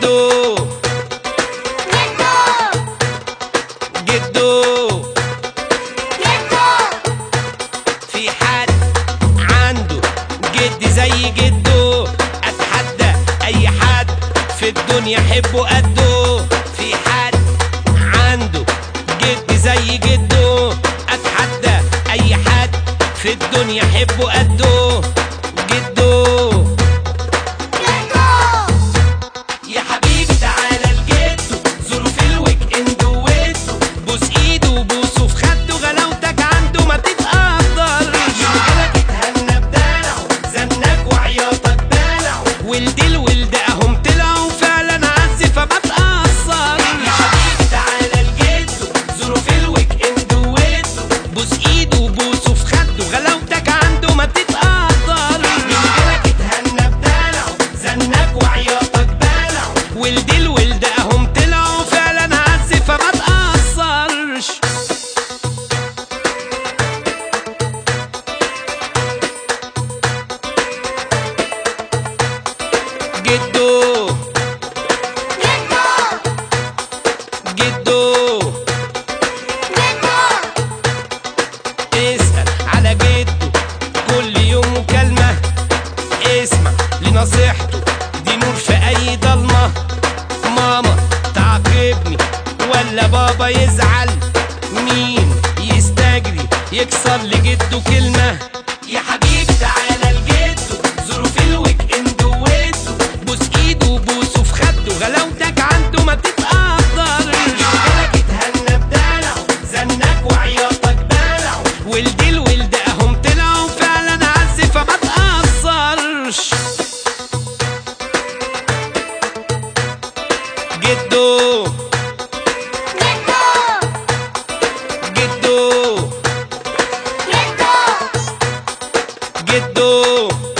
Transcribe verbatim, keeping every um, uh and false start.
جدو جدو جدو في حد عنده جد زي جدو؟ اتحدى اي حد في الدنيا حبه قده. في حد عنده جد زي جدو؟ اتحدى اي حد في الدنيا حبه قده. جدو يا حبيبي تعالى لجدو، زوره في الويك اند ويدو، بوس ايده وبوسه في خده، غلاوتك عنده ما تتقدرش. جالك اتهنى بدلعه، زنك وعياطك دلعه، والدي الولد اهم طلعوا فعلا عز فما تقصرش. يا حبيبي تعالى لجدو، زوره في الويك اند ويدو، بوس ايده وبوسه في خده، غلاوتك عنده ما تتقدرش. جالك اتهنى بدلعه، زنك وعياطك دلعه، والدي الولد اهم طلعوا فعلا عز فما تقصرش. جدو جدو اسأل على جدو كل يوم مكالمة، اسمع لنصيحته دي نور في اي ضلمة. ماما تعاقبني ولا بابا يزعل؟ مين يستجري يكسر لجدو كلمة؟ يا حبيبي تعالى لجدو، زوره في الويك اند ويدو، بوس ايده وبوسه في خده، غلاوتك عنده ما تتقدرش. جالك اتهنى بدلعه، زنك وعياطك دلعه، والدي الولد اهم طلعوا فعلا عز فما تقصرش. جدو جدو جدو